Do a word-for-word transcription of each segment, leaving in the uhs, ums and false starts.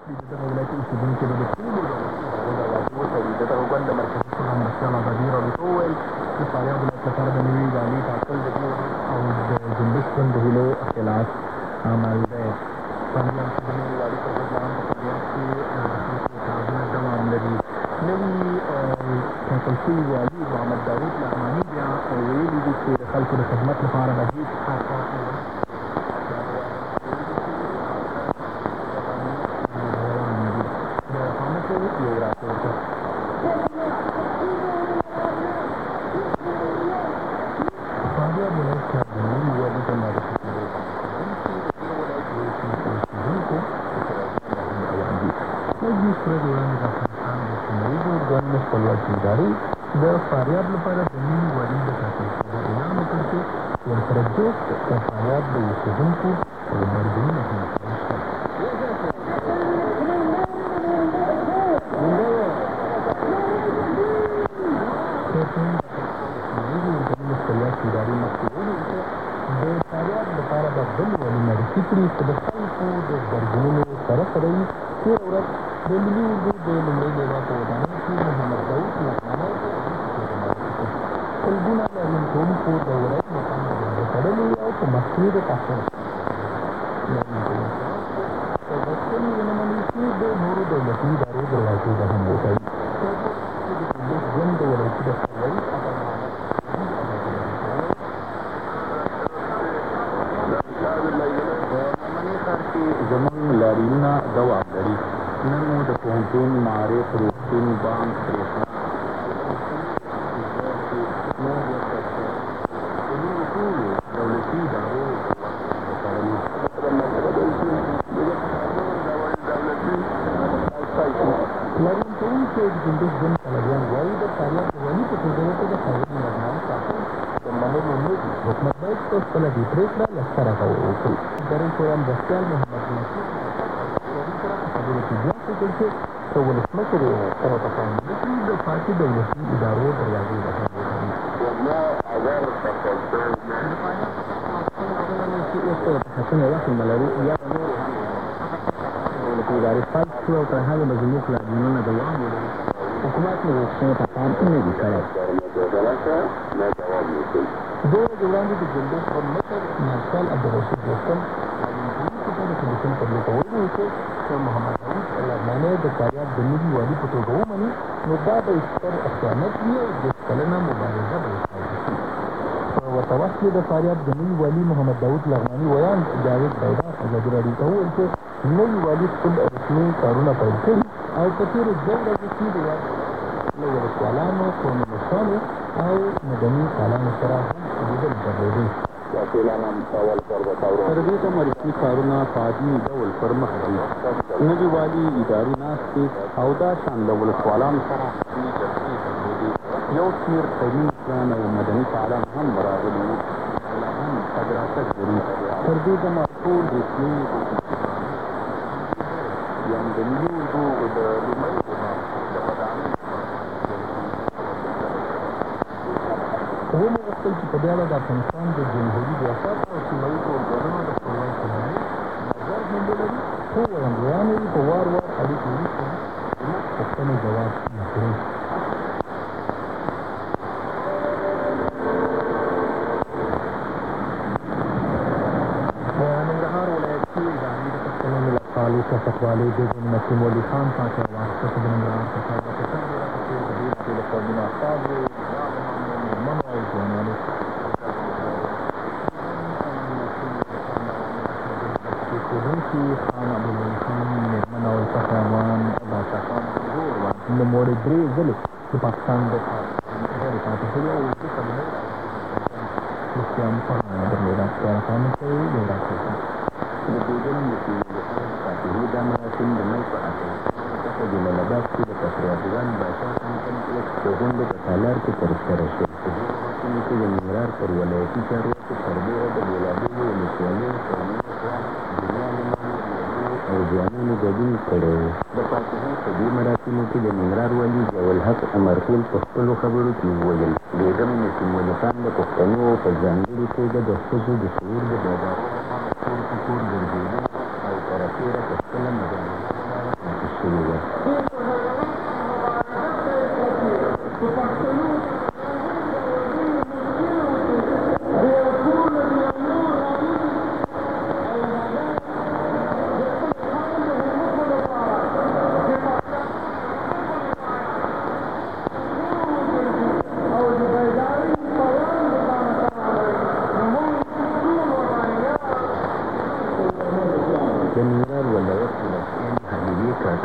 وکړي د دغه ولایت اوسېدونکي به د ټولو دروازې وتړي. د دغه ګوند د مرکزي صلح مرستیال ازادي راډیو ته وویل د فاریاب ولایت لپاره د نوي والي ټاکل د دې او د جنبش ژوند د هیلو خلاف عمل دی. فاریاب چې د نوي والي پر ضد لاندې په فاریاب کې د خلکو اعتراضونه دوام لري. نوي ټاکل شوي والي محمد داود لغماني بیا ویلي دي چې د خلکو د خدمت لپاره به هېڅ حقه د فاریاب لپاره د نوي والي د ټاکل شوي اعلان وکړ چې ورسره جوړ د فاریاب د اوسېدونکو غبرګونونه هم شته. ادارې مخکې وویل چې د فاریاب لپاره به بل والي معرفي کړي چې د خلکو د غبرګونونو سره سره وي. تېره ورځ د ملي اردو د لومړۍ لیلا په ودانۍ کې محمد داود لغمانی سلګونه لاریون کوونکو د ولایت مقام باندې تړلې او په مخکې د تاثیر لاریون کوونکو په غوښتنې ونه مني چې د نورو دولتي ادارو دروازې به هم وتړي. د جنبش ژوند د ولایتي دفتر رئیس زموږ لاریونونه دوام لري. نن مو د پوهنتون، معارف، روغتون، بانک، برېښنا دولتي ادارو لاریون کوونکي د جنبش ژوند پلویان وایي د فاریاب د والي په توګه ورته د فاریاب لغمان ټاکل د منلو نه دي. حکومت باید په خپله دې پرېکړه له سره وکړي. ادارې شورا مرستیال محمد نصیر سره په خبرو کې بیا وکړل چې که ولسمشر یې سره تفاهم نه کړي د پاتې دولتي ادارو دروازې به هم وتړي. چې اوس ته ټاکنې وخت لرو یا به نورې هم دولتي ادارې فلج شو او تر هغې به زموږ لاریونونه دوام ولري. حکومت مو غوښتنو ته پام نه دي کړی. دوه ورځې وړاندې د جنبش ژوند مشر مارشال عبدالرشید دوستم لاریونکوونکو ته د ټلیفون په لوټه ویلي چې که محمد داود لغمانی د فاریاب د نوي والي په توګه ومني نو دا به ستر خیانت وي او دېرش کلنه مبارزه به وستایل شي. په ورته وخت کې د فاریاب د نوي والي محمد داود لغماني ویاند جاوید بیدار ازادي راډیو ته وویل چې نوي والي خپل رسمي کارونه پیل کړي او په تېرو دوه ورځو کې د یاد له ولسوالانو، قومي مشرانو او مدني فعالانو سره هم لیدل درلودې. تر دې کومه رسمي کارونه په عادي ډول پر مخ ځي. نوي والي اداري ناستې او دا شان له ولسوالانو سره رسمي جلسې درلودې. یو شمېر قومي مشران او مدني فعالان هم راغلي وو. لا هم تګ راتګ لري. تر دې دمه ټول رسمي یعنې د ملي اردو د لومړۍ د ودانۍ ومو غوښتل چې په دې اړه د افغانستان د جمهوري ریاست او سیمه ییزو ارګانونو د خپلواک قوانین نظر هم ولري. خو وړاندویانو یې په وار وار اړیکې وروسته زموږ پوښتنې ځواب نه کړی. په ننګرهار ولایت کې ادارې د پښتنو ملتپالو سیاستوالو د نسیم ولي خان پاچا واسطه په ننګرهار په ښار کې څنګه راغلي د دې ټولو قومونو استازو خان عبدالغني خان، میرمن اولفت افغان، باچا خان نوموړې درې ځلې د پاکستان د غیر پاتې شوي او اوږده کلونۍ مفتیانو پاڼه درلوده. تیاره خانو ته یې یو راپورته د دې ځل د فاتحې دا مراسم د مۍ په اته په جلال اباد کې د پتریارخان باچا خان کمپلکس د غونډو په تالار کې ترسره شول. په دې مراسمو کې د ننګرهار پر ولایتي چارواکو سربېره د بېلابېلو ولسوالیو قومي او ځوانانو ګډون کړی و. د فاتحې په دې مراسمو کې د ننګرهار والي ضیاءالحق عمرخېل په خپلو خبرو کې وویل بیګم نسیم ولي خان د پښتنو په ځانګړې توګه د ښځو د شعور د بیدارۍ لپاره کور په کور ګرځېدل او ترفیره په خپله مدني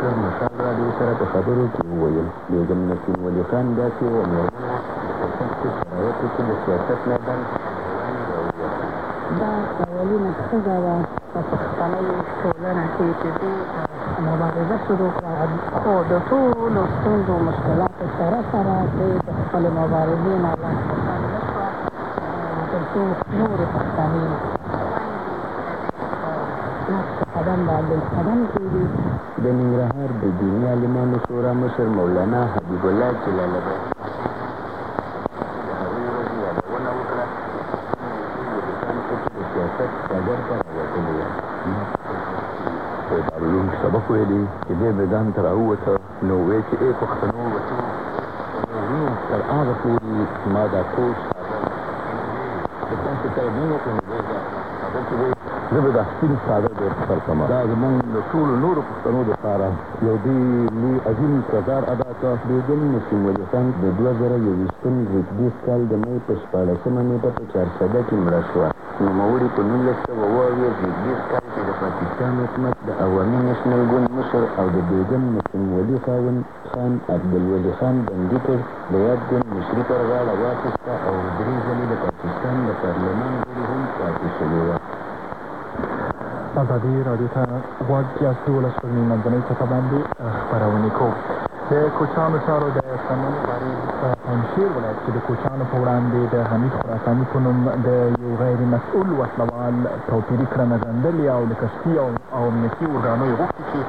عسکر مشال راډیو سره په خبرو کې وویل بیګم نسیم ولي خان داسې یوه مېرمنه وه د کوټک په شرایطو کې د سیاست میدان دا اولینه ښځه وه په پښتنۍ ټولنه کې چې دوی مبارزه شروع کړه، خو د ټولو ستونزو مشکلاتو سره سره دوی د خپلې مبارزې نه لاس په سر نه شوه، تر څو نورې پښتنې نقش قدم باندې قدم کېږي. د ننګرهار د دیني عالمانو شورا مشر مولانا حبیب الله جلال آبادي دارالعلوم سبق ویلي چې دې میدان ته راووته نو وایي چې ای پښتنو وطن وروڼو تر هغه پورې ما دا ټول د تاسو سره مینه وکړم زه به دا سپین څادر به سر کړم. دا زموږ د ټولو نورو پښتنو دپاره یو ډېر لوی عظیم کردار ادا کړ. بیګم نسیم ولي خان د دوه زره یوویشتم زېږدیز کال د مۍ په شپاړسمه نېټه په چارسده کې مړه شوه. نوموړي په نولس سوه اوه اویا زېږدیز کال کې د پاکستان حکومت د عوامي نېشنل ګوند مشر او د بیګم نسیم ولي خاوند خان عبدالولي خان بندي کړ. د یاد ګوند مشري پر غاړه واخیسته او درې ځلې د پاکستان د پارلمان غړي هم پاتې شوې وه. ازادي راډیو ته غوږ یاست. دولس سپوږمۍ منځنۍ سطح باندې خپرونې کوو. د کوچیانو چارو د سمون مبارز په پنجشیر ولایت کې د کوچیانو په وړاندې د حمید خراساني په نوم د یو غیر مسؤل وسلوال توپیري کړنه غندلې او د کشفي او امنیتي ارګانو یې غوښتي چې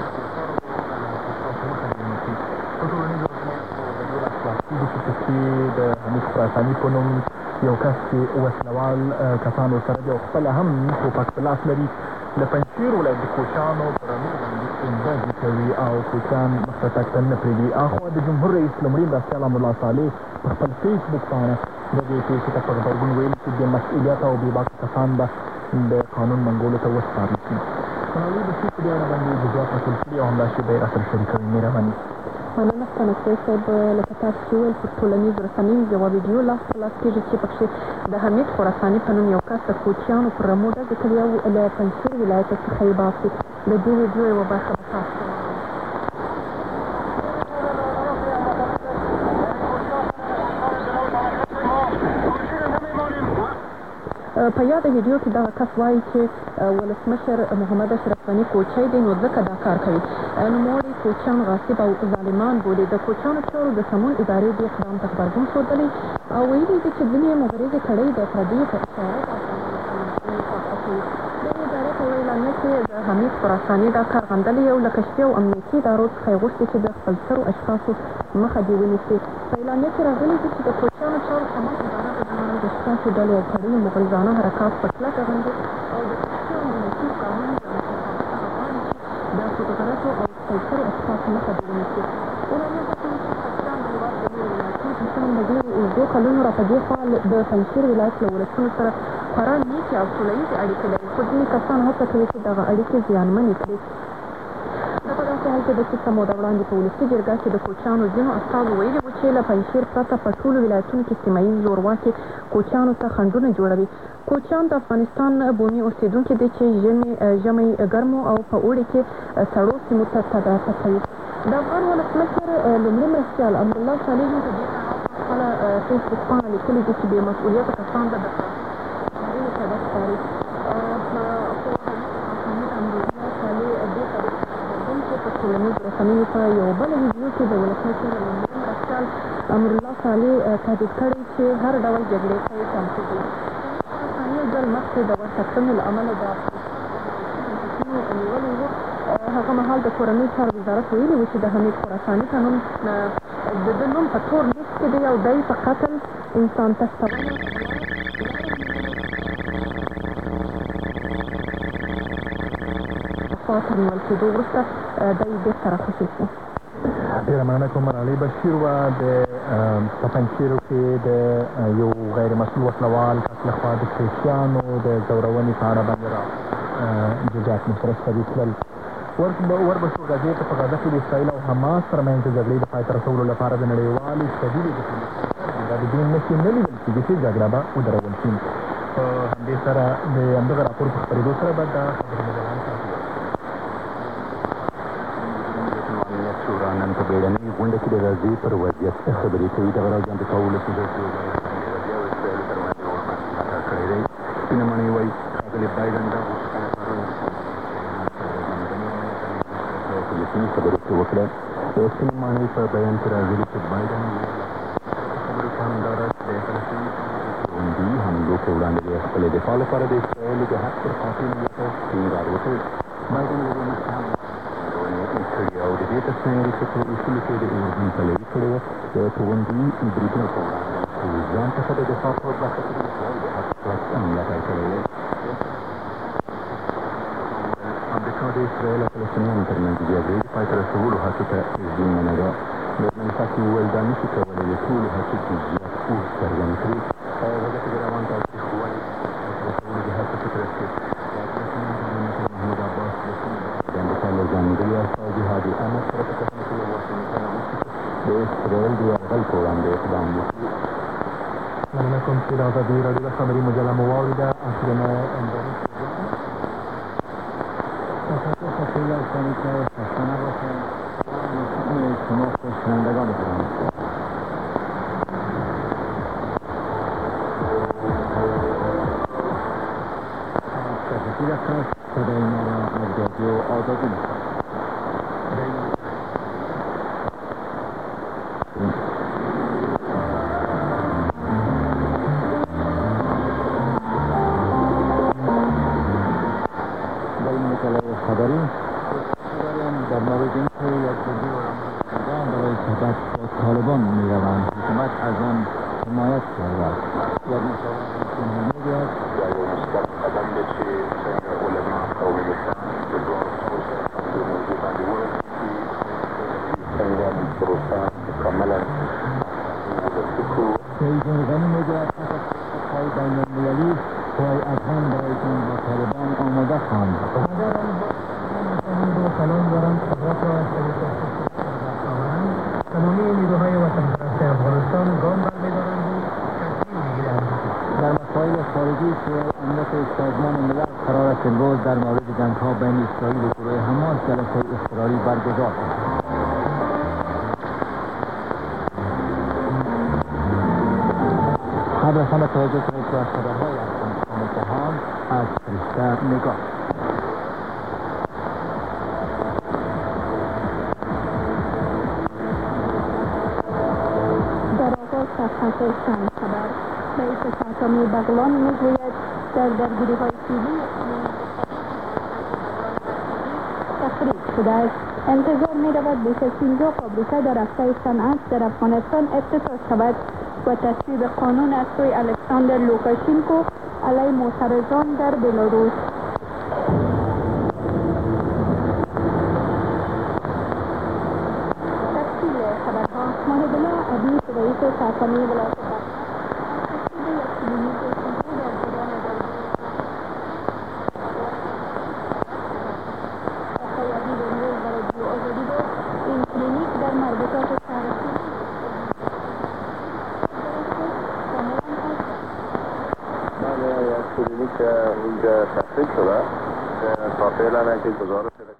په ټولنیزو رسنیو د حمید خراساني په نوم یو کس چې وسلوال کسانو سره دی او خپله هم ټوپک په لاس لري د پنجشیر ولایت د کوچیانو په رمو باندې امبازي کوي او کوچیان مخته تګ ته نه پرېږدي. اخوا د جمهور رئیس لومړي مرستیال امرالله صالح په خپل فیسبوک باندې د دې پېښې ته په غبرګون ویلي چې بې مسؤلیته او بېباکه کسان به د قانون منګولو ته وسپارل شي. ثناوي د څه په دې اړه باندې جزیات راټول کړي او همداسې به یې راسره شریکوي. مهرباني مننه ستانکزی صاحب. لکه تاسو چې ویل پر ټولنیزو رسنیو یوه ویډیو لاس په لاس کېږي چې پکښې د حمید خراساني په نوم یو کس د کوچیانو پر رمو ډزې کوي او له پنجشیر ولایته څخه یې باسي. د دې ویډیو یوه برخه به تاسو په یاده ویډیو کې دغه کس وایي چې ولسمشر محمد اشرف غني کوچی دی نو ځکه دا کار کوي. نوموړي کوچیان غاصب او ظالمان بولي. د کوچیانو چارو د سمون ادارې دې اقدام ته غبرګون ښودلی او ویلي دي چې ځینې مغرضې کړۍ د پردیو په اشاره دغې ادارې په یوه اعلامیه کې د حمید خراساني دا کار غندلی او له کشفي او امنیتي ادارو څخه یې غوښتي چې د خپلسرو اشخاصو مخه دې ونیسي. په اعلامیه کې راغلي دي چې د کوچیانو چارو سمون اداره د اشخاصو ډلو او کړیو مغرضانه حرکات په کلکه غندي او د کشفي او امنیتي قانون د مطابقت غواړي چې د خودغرضو او خپلسرو اشخاصو مخه دې ونیسي. اعلامیه دا کوي چې پاکستان د هېواد د نورو ولایتونو په شان د ډېرو اوږدو کلونو را په دې خوا د پنجشیر ولایت له ولسونو سره خورا نیکې او سوله ییزې اړیکې لري، خو ځینې کسان هڅه کوي چې دغه اړیکې زیانمنې کړي. دا په داسې حال کې ده چې څه موده وړاندې په ولسي جرګه کې د کوچیانو ځینو استازو ویلي وو چې له پنجشیر پرته په ټولو ولایتونو کې سیمه ییز زورواکي کوچیانو ته خنډونه جوړوي. کوچیان د افغانستان بومي اوسېدونکي دي چې ژمی ګرمو او په اوړي کې سړو سیمو ته تګ راتګ کوي. د افغان ولسمشر لومړي مرستیال امرالله صالح هم په دې اړه خپله فیسبوک پاڼه لیکلې ده چې بې مسؤلیته کسان به د قانون سبب ښکاري. په ټولنیزو رسنیو په یو بله ویډیو کې د ولسمشر لومړي مرستیال امرالله صالح تهدید کړی چې هر ډول جګړې ته یې چمتو دي. خراساني یو ځل مخکې د ورته کړنو له امله د افغانستان نیولی و. هغه مهال د کورنۍ چارو وزارت ویلي و چې د حمید خراساني په نوم د ده نوم په تور لیست کې دی او دی په قتل انسان تښتونه خوا تر نیول کېدو وروسته دی بېرته راخوشي شو. ډېره مننه کوم. ملالۍ بشیر وه د په پنجشیرو کې د یو غیر مسؤل وسلوال کس لخوا د کوچیانو د ځورونې په اړه باندې را جزیات مو سره شریک کړل. وربشو غزې ته په غزه کې د اسرائیل او حماس ترمنځ د جګړې د پای ته رسولو لپاره د نړیوالې شدیدې ډیپلوماسۍ د دې نښې نه لیدل کېږي چې جګړه به ودرول شي. په همدې سره د همدغه راپور په خپرېدو سره به دا خبرونه بیړنۍ غونډه کې د غزې پر وضعیت خبرې کوي. دغه راز امریکا ولسي جرګې او اسرایلو تر منځ یو ملاتړ کړی دی. سپینه ماڼۍ وایي ښاغلي بایډن دا غوښتنه پرون فلسطیني خبرو کې وکړه. د سپینې ماڼۍ په بیان کې راغلي چې بایډن خبرو کې هم دا راز د فلسطیني ژوندي حملو په وړاندې د خپلې دفاع لپاره د اسرایلو د حق پر قاطع ملاتړ ټینګار وکړ. بایډن له دې مخکې هم کړي او د دې تصمیمي فکر اصولو کې د اردن پلوي کړې وه. د توغندي بریدونو په وړاندې چې ځان څخه د دفاع په برخه کې د اسرایل د حق پرست ملاتړ کړی دی. امریکا د اسرایل او فلسطینیانو تر منځ جګړې د پای ته رسولو هڅو ته ژمنه ده. مېرمن ساکي وویل دا نشي کولی د ټولو هڅو جزئیات اوس څرګند کړي. په غزه کې د روان تاوتریخوالي رسولو د هڅو په ترڅ کې محمود عباس د امریکا له ځانګړي استازي هادي امر سره په کتنه کې له واشنګټن وغوښتي د اسرایل د یرغل په وړاندې اقدام وکړي. مننه کوم چې د ازادي راډیو د خبري مجله مو واورېده. آخرونه اندرون خیلی کنی که خسته نباشد شما خوشنندگان کنید. تشکر هستم. صدای ما را از رادیو آزادی می‌شنوید. خبری داریم در مورد اینکه یک جدی و رمضان برای صحبت با طالبان میروند. حکومت از آن حمایت کرده است. یک مشاور اینها میگوید قدم بچه علما قومی مثلا سید غنی میگوید پای بین المللی پای افغان برای جنگ با طالبان آماده خواهند. سلام دارم خدمت تمامی نیروهای وطن پرست افغانستان گام برمی‌دارند و تصمیم می‌گیرند. در مسائل خارجی شورای امنیت سازمان ملل قرار است امروز در مورد جنگ‌ها بین اسرائیل و گروه حماس جلسه اضطراری برگزار شود. خبر خانه توجه کنید که از خبرهای افغانستان و جهان از فرشته نگاه. صفحه چند خبر رئیس سرکمی بغلان میگوید در درگیری‌های سیلی تخریب شده است. انتظار می‌رود بیش از پنجاه فابریکه در رشته صنعت در افغانستان افتتاح شود و تصویب قانون از سوی الکساندر لوکاشنکو علیه معترضان در بلاروس. تفصیل خبرها ماهدالله عبید رئیس سرکمی ولایت کلینیک اینجا تحقیق شده تا فعلا که گزارش